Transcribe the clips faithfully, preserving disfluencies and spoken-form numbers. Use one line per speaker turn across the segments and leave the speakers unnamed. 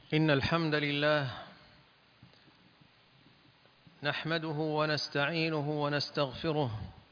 إن الحمد لله نحمده ونستعينه ونستغفره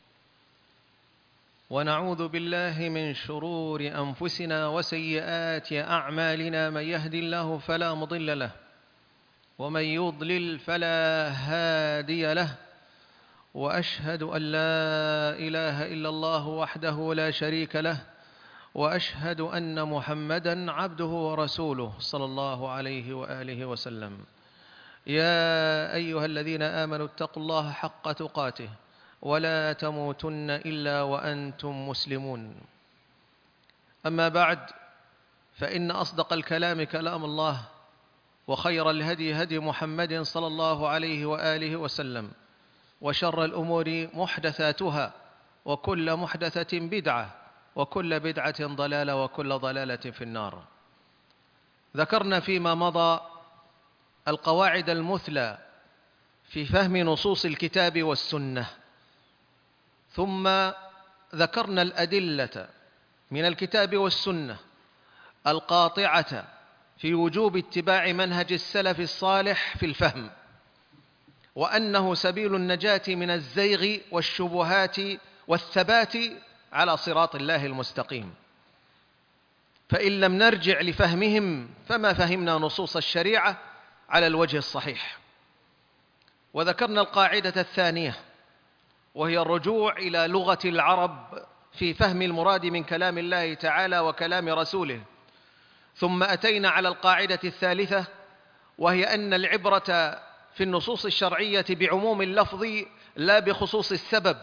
ونعوذ بالله من شرور أنفسنا وسيئات أعمالنا. من يهد الله فلا مضل له ومن يضلل فلا هادي له، وأشهد أن لا إله إلا الله وحده لا شريك له، وأشهد أن محمدًا عبده ورسوله صلى الله عليه وآله وسلم. يا أيها الذين آمنوا اتقوا الله حق تقاته ولا تموتن إلا وأنتم مسلمون. أما بعد، فإن أصدق الكلام كلام الله، وخير الهدي هدي محمد صلى الله عليه وآله وسلم، وشر الأمور محدثاتها، وكل محدثة بدعة، وكل بدعة ضلالة، وكل ضلالة في النار. ذكرنا فيما مضى القواعد المثلى في فهم نصوص الكتاب والسنة، ثم ذكرنا الأدلة من الكتاب والسنة القاطعة في وجوب اتباع منهج السلف الصالح في الفهم، وأنه سبيل النجاة من الزيغ والشبهات والثبات على صراط الله المستقيم. فإن لم نرجع لفهمهم فما فهمنا نصوص الشريعة على الوجه الصحيح. وذكرنا القاعدة الثانية، وهي الرجوع إلى لغة العرب في فهم المراد من كلام الله تعالى وكلام رسوله. ثم أتينا على القاعدة الثالثة، وهي أن العبرة في النصوص الشرعية بعموم اللفظ لا بخصوص السبب.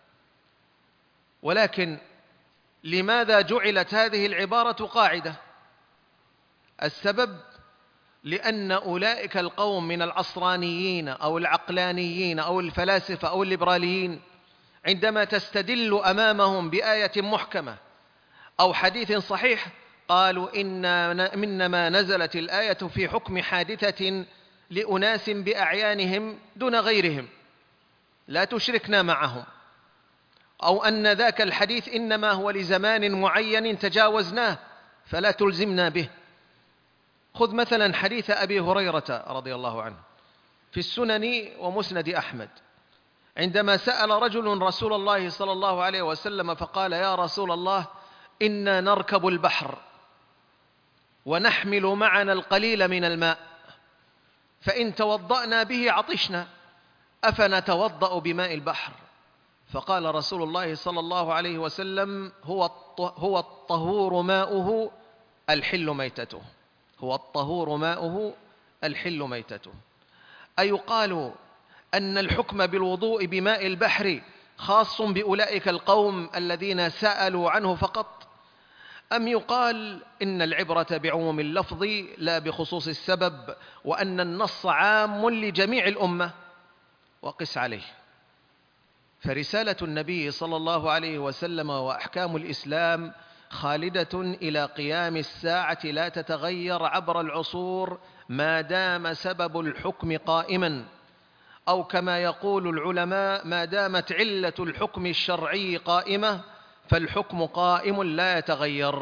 ولكن لماذا جعلت هذه العبارة قاعدة؟ السبب لأن أولئك القوم من العصرانيين أو العقلانيين أو الفلاسفة أو الليبراليين عندما تستدل أمامهم بآية محكمة أو حديث صحيح قالوا إن إنما نزلت الآية في حكم حادثة لأناس بأعيانهم دون غيرهم، لا تشركنا معهم، أو أن ذاك الحديث إنما هو لزمان معين تجاوزناه فلا تلزمنا به. خذ مثلا حديث أبي هريرة رضي الله عنه في السنن ومسند أحمد، عندما سأل رجل رسول الله صلى الله عليه وسلم فقال: يا رسول الله، إنا نركب البحر ونحمل معنا القليل من الماء، فإن توضأنا به عطشنا، أفنتوضأ بماء البحر؟ فقال رسول الله صلى الله عليه وسلم: هو هو الطهور ماؤه الحل ميتته. هو الطهور ماؤه الحل ميتته. أيقال أن الحكم بالوضوء بماء البحر خاص بأولئك القوم الذين سألوا عنه فقط، أم يقال إن العبرة بعموم اللفظ لا بخصوص السبب، وأن النص عام لجميع الأمة؟ وقس عليه. فرسالة النبي صلى الله عليه وسلم وأحكام الإسلام خالدة إلى قيام الساعة، لا تتغير عبر العصور ما دام سبب الحكم قائما، أو كما يقول العلماء: ما دامت علة الحكم الشرعي قائمة فالحكم قائم لا يتغير.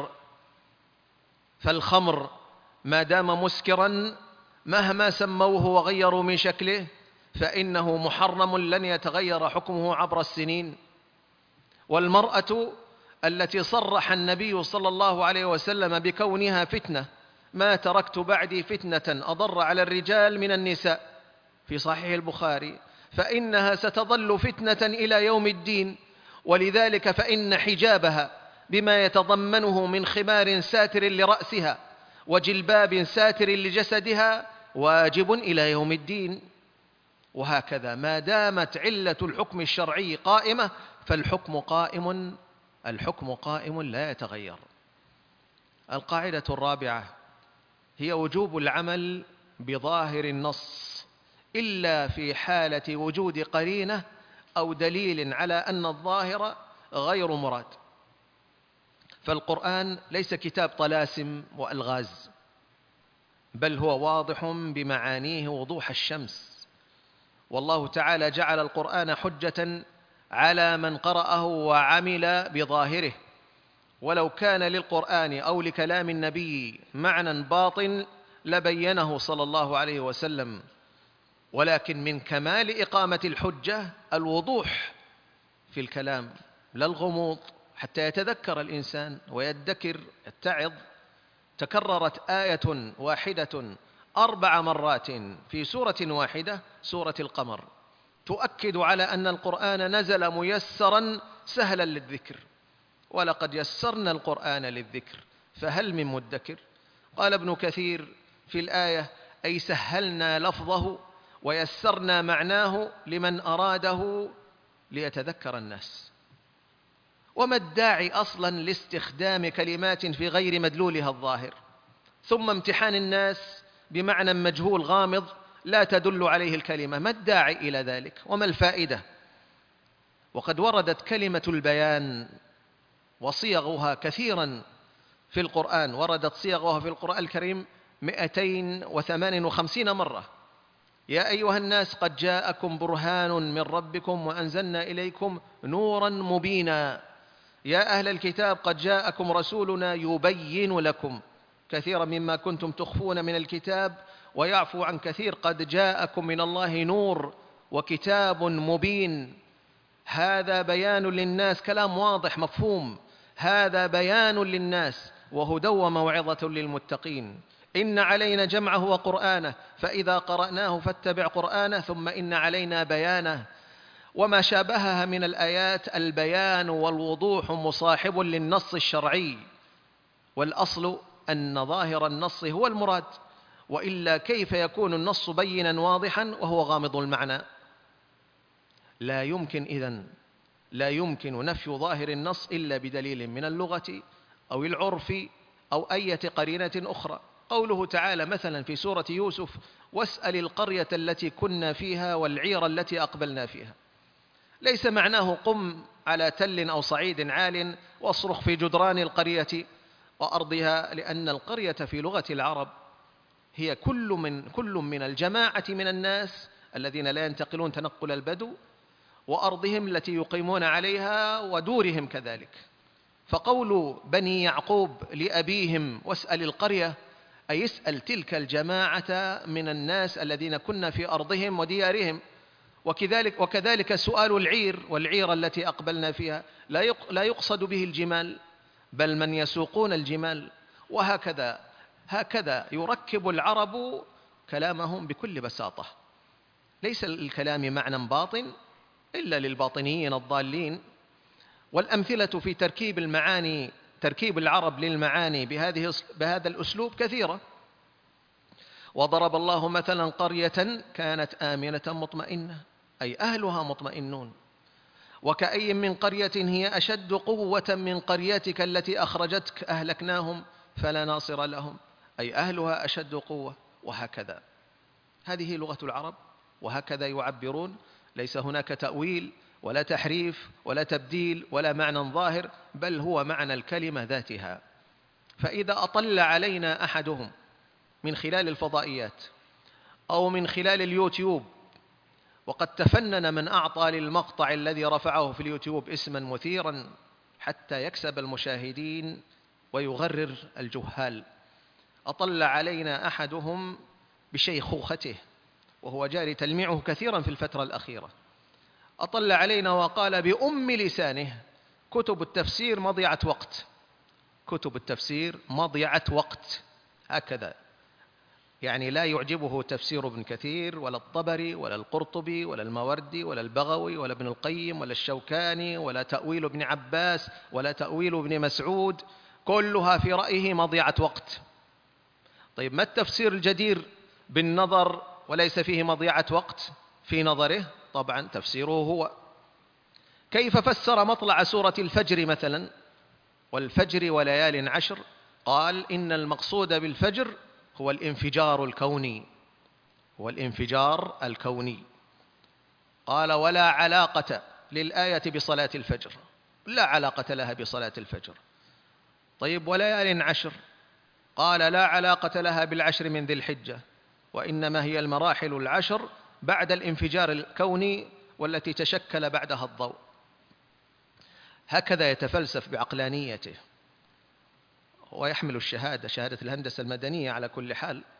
فالخمر ما دام مسكرا مهما سموه وغيروا من شكله فإنه محرم لن يتغير حكمه عبر السنين. والمرأة التي صرح النبي صلى الله عليه وسلم بكونها فتنة: ما تركت بعدي فتنة أضر على الرجال من النساء، في صحيح البخاري، فإنها ستظل فتنة إلى يوم الدين. ولذلك فإن حجابها بما يتضمنه من خمار ساتر لرأسها وجلباب ساتر لجسدها واجب إلى يوم الدين. وهكذا ما دامت علة الحكم الشرعي قائمة فالحكم قائم، الحكم قائم لا يتغير. القاعدة الرابعة هي وجوب العمل بظاهر النص إلا في حالة وجود قرينة أو دليل على أن الظاهر غير مراد. فالقرآن ليس كتاب طلاسم وألغاز، بل هو واضح بمعانيه وضوح الشمس. والله تعالى جعل القرآن حجة على من قرأه وعمل بظاهره. ولو كان للقرآن أو لكلام النبي معنى باطن لبينه صلى الله عليه وسلم، ولكن من كمال إقامة الحجة الوضوح في الكلام لا الغموض، حتى يتذكر الإنسان ويدكر يتعظ. تكررت آية واحدة أربع مرات في سورة واحدة، سورة القمر، تؤكد على أن القرآن نزل ميسرا سهلا للذكر. ولقد يسرنا القرآن للذكر فهل من مدكر. قال ابن كثير في الآية: أي سهلنا لفظه ويسرنا معناه لمن أراده ليتذكر الناس. وما الداعي أصلا لاستخدام كلمات في غير مدلولها الظاهر، ثم امتحان الناس بمعنى مجهول غامض لا تدل عليه الكلمة؟ ما الداعي إلى ذلك وما الفائدة؟ وقد وردت كلمة البيان وصيغها كثيرا في القرآن، وردت صيغها في القرآن الكريم مئتين وثمان وخمسين مرة. يا أيها الناس قد جاءكم برهان من ربكم وأنزلنا إليكم نورا مبينا. يا أهل الكتاب قد جاءكم رسولنا يبين لكم كثيرا مما كنتم تخفون من الكتاب ويعفو عن كثير. قد جاءكم من الله نور وكتاب مبين. هذا بيان للناس، كلام واضح مفهوم. هذا بيان للناس وهدى وموعظة للمتقين. إن علينا جمعه وقرآنه فإذا قرأناه فاتبع قرآنه ثم إن علينا بيانه. وما شابهها من الآيات البيان والوضوح مصاحب للنص الشرعي، والأصل أن ظاهر النص هو المراد، وإلا كيف يكون النص بينا واضحا وهو غامض المعنى؟ لا يمكن إذن لا يمكن نفي ظاهر النص إلا بدليل من اللغة أو العرف أو أي قرينة أخرى. قوله تعالى مثلا في سورة يوسف: واسأل القرية التي كنا فيها والعير التي أقبلنا فيها، ليس معناه قم على تل أو صعيد عال واصرخ في جدران القرية وأرضها، لأن القرية في لغة العرب هي كل من, كل من الجماعة من الناس الذين لا ينتقلون تنقل البدو، وأرضهم التي يقيمون عليها ودورهم كذلك. فقول بني يعقوب لأبيهم واسأل القرية أي اسأل تلك الجماعة من الناس الذين كنا في أرضهم وديارهم. وكذلك, وكذلك سؤال العير والعير التي أقبلنا فيها لا يقصد به الجمال بل من يسوقون الجمال. وهكذا هكذا يركب العرب كلامهم بكل بساطة. ليس الكلام معنى باطن إلا للباطنيين الضالين. والأمثلة في تركيب المعاني تركيب العرب للمعاني بهذه بهذا الأسلوب كثيرة. وضرب الله مثلا قرية كانت آمنة مطمئنة أي أهلها مطمئنون. وكأي من قرية هي أشد قوة من قريتك التي أخرجتك أهلكناهم فلا ناصر لهم أي أهلها أشد قوة. وهكذا هذه لغة العرب وهكذا يعبرون. ليس هناك تأويل ولا تحريف ولا تبديل ولا معنى ظاهر، بل هو معنى الكلمة ذاتها. فإذا أطل علينا أحدهم من خلال الفضائيات أو من خلال اليوتيوب، وقد تفنن من أعطى للمقطع الذي رفعه في اليوتيوب اسما مثيرا حتى يكسب المشاهدين ويغرر الجهال، أطل علينا أحدهم بشيخوخته وهو جاري تلميعه كثيرا في الفترة الأخيرة، أطل علينا وقال بأم لسانه: كتب التفسير مضيعة وقت، كتب التفسير مضيعة وقت. هكذا يعني لا يعجبه تفسير ابن كثير ولا الطبري ولا القرطبي ولا الماوردي ولا البغوي ولا ابن القيم ولا الشوكاني ولا تأويل ابن عباس ولا تأويل ابن مسعود، كلها في رأيه مضيعة وقت. طيب ما التفسير الجدير بالنظر وليس فيه مضيعة وقت في نظره؟ طبعا تفسيره هو. كيف فسر مطلع سورة الفجر مثلا: والفجر وليال عشر؟ قال إن المقصود بالفجر هو الانفجار الكوني، هو الانفجار الكوني. قال ولا علاقة للآية بصلاة الفجر، لا علاقة لها بصلاة الفجر. طيب وليال عشر؟ قال لا علاقة لها بالعشر من ذي الحجة، وإنما هي المراحل العشر بعد الانفجار الكوني والتي تشكل بعدها الضوء. هكذا يتفلسف بعقلانيته ويحمل الشهادة، شهادة الهندسة المدنية على كل حال،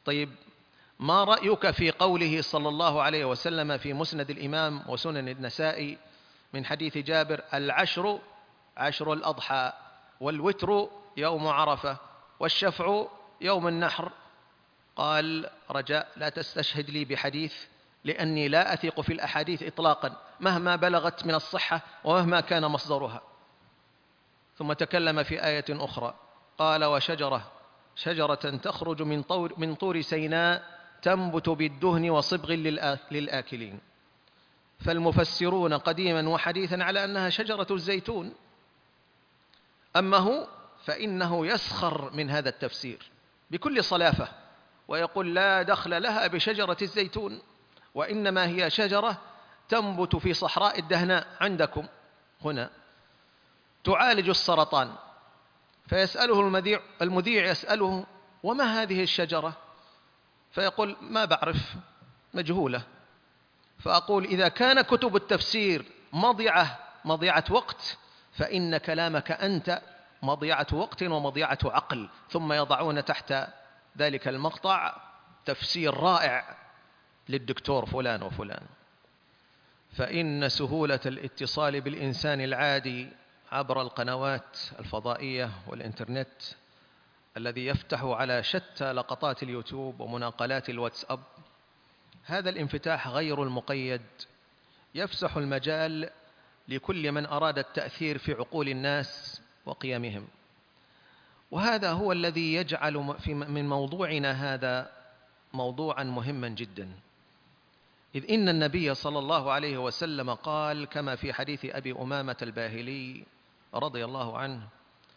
طيب، ما رأيك في قوله صلى الله عليه وسلم في مسند الإمام وسنن النسائي من حديث جابر: العشر عشر الأضحى، والوتر يوم عرفة، والشفع يوم النحر؟ قال: رجاء لا تستشهد لي بحديث، لأني لا أثق في الأحاديث إطلاقا مهما بلغت من الصحة ومهما كان مصدرها. ثم تكلم في آية أخرى قال: وشجرة شجرة تخرج من طور, من طور سيناء تنبت بالدهن وصبغ للآكلين. فالمفسرون قديما وحديثا على أنها شجرة الزيتون. أما هو فإنه يسخر من هذا التفسير بكل صلافة، ويقول: لا دخل لها بشجرة الزيتون، وإنما هي شجرة تنبت في صحراء الدهناء عندكم هنا تعالج السرطان. فيسأله المذيع المذيع يسأله: وما هذه الشجرة؟ فيقول: ما بعرف، مجهولة. فأقول: إذا كان كتب التفسير مضيعة مضيعة وقت، فإن كلامك أنت مضيعة وقت ومضيعة عقل. ثم يضعون تحت ذلك المقطع تفسير رائع للدكتور فلان وفلان. فإن سهولة الاتصال بالإنسان العادي عبر القنوات الفضائية والإنترنت، الذي يفتح على شتى لقطات اليوتيوب ومناقلات الواتساب، هذا الانفتاح غير المقيد يفسح المجال لكل من أراد التأثير في عقول الناس وقيمهم. وهذا هو الذي يجعل من موضوعنا هذا موضوعا مهما جدا، إذ إن النبي صلى الله عليه وسلم قال كما في حديث أبي أمامة الباهلي رضي الله عنه: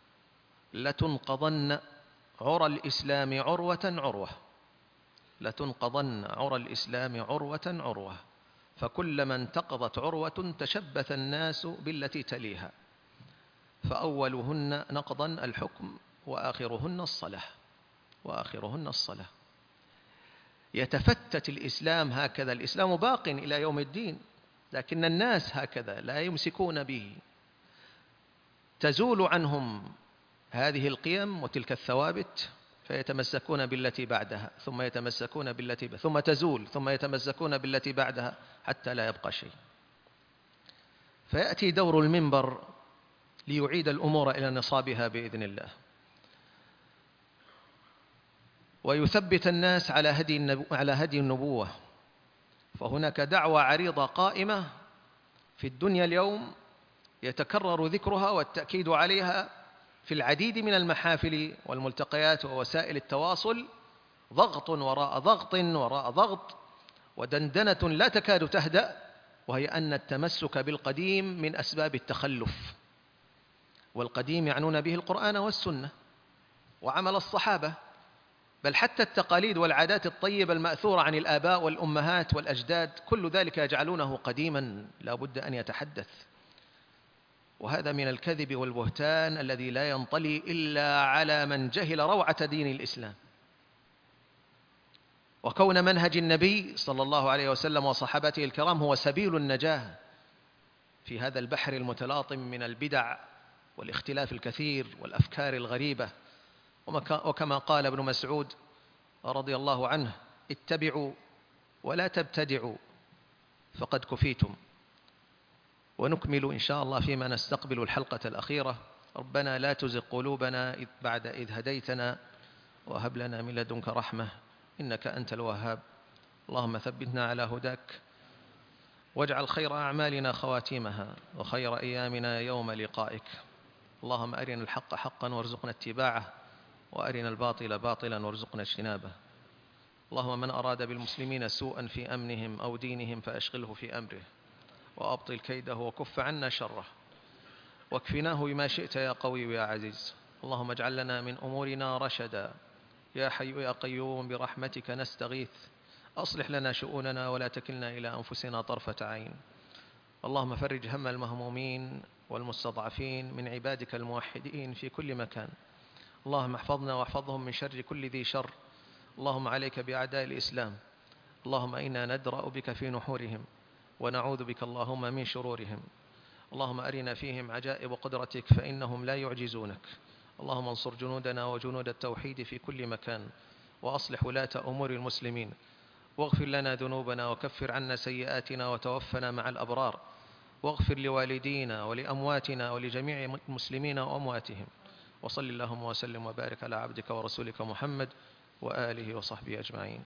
لتنقضن عرى الإسلام عروة عروة، لتنقضن عرى الإسلام عروة عروة، فكلما انتقضت عروة تشبث الناس بالتي تليها، فأولهن نقضا الحكم وآخرهن الصلاة وآخرهن الصلاة. يتفتت الإسلام هكذا، الإسلام باق إلى يوم الدين، لكن الناس هكذا لا يمسكون به، تزول عنهم هذه القيم وتلك الثوابت، فيتمسكون بالتي بعدها، ثم يتمسكون بالتي بعدها، ثم تزول، ثم يتمسكون بالتي بعدها، حتى لا يبقى شيء. فيأتي دور المنبر ليعيد الأمور إلى نصابها بإذن الله، ويثبت الناس على هدي على هدي النبوة. فهناك دعوة عريضة قائمة في الدنيا اليوم يتكرر ذكرها والتأكيد عليها في العديد من المحافل والملتقيات ووسائل التواصل، ضغط وراء ضغط وراء ضغط، ودندنة لا تكاد تهدأ، وهي أن التمسك بالقديم من أسباب التخلف. والقديم يعنون به القرآن والسنة وعمل الصحابة، بل حتى التقاليد والعادات الطيبة المأثورة عن الآباء والأمهات والأجداد، كل ذلك يجعلونه قديما لا بد أن يتحدث. وهذا من الكذب والبهتان الذي لا ينطلي إلا على من جهل روعة دين الإسلام، وكون منهج النبي صلى الله عليه وسلم وصحابته الكرام هو سبيل النجاة في هذا البحر المتلاطم من البدع والاختلاف الكثير والأفكار الغريبة. وكما قال ابن مسعود رضي الله عنه: اتبعوا ولا تبتدعوا فقد كفيتم. ونكمل إن شاء الله فيما نستقبل الحلقة الأخيرة. ربنا لا تزغ قلوبنا بعد إذ هديتنا وهب لنا من لدنك رحمة إنك أنت الوهاب. اللهم ثبتنا على هداك، واجعل خير أعمالنا خواتيمها، وخير أيامنا يوم لقائك. اللهم أرنا الحق حقا وارزقنا اتباعه، وأرنا الباطل باطلا وارزقنا اجتنابه. اللهم من أراد بالمسلمين سوءا في أمنهم أو دينهم فأشغله في أمره، وأبطل كيده وكف عنا شره، واكفناه بما شئت يا قوي يا عزيز. اللهم اجعل لنا من أمورنا رشدا، يا حي يا قيوم برحمتك نستغيث. أصلح لنا شؤوننا ولا تكلنا إلى أنفسنا طرفة عين. اللهم فرج هم المهمومين والمستضعفين من عبادك الموحدين في كل مكان. اللهم احفظنا واحفظهم من شر كل ذي شر. اللهم عليك بأعداء الإسلام. اللهم إنا ندرأ بك في نحورهم، ونعوذ بك اللهم من شرورهم. اللهم أرنا فيهم عجائب قدرتك فإنهم لا يعجزونك. اللهم انصر جنودنا وجنود التوحيد في كل مكان. وأصلح ولاة أمور المسلمين، واغفر لنا ذنوبنا وكفر عنا سيئاتنا وتوفنا مع الأبرار، واغفر لوالدينا ولأمواتنا ولجميع المسلمين وأمواتهم. وصل اللهم وسلم وبارك على عبدك ورسولك محمد وآله وصحبه أجمعين.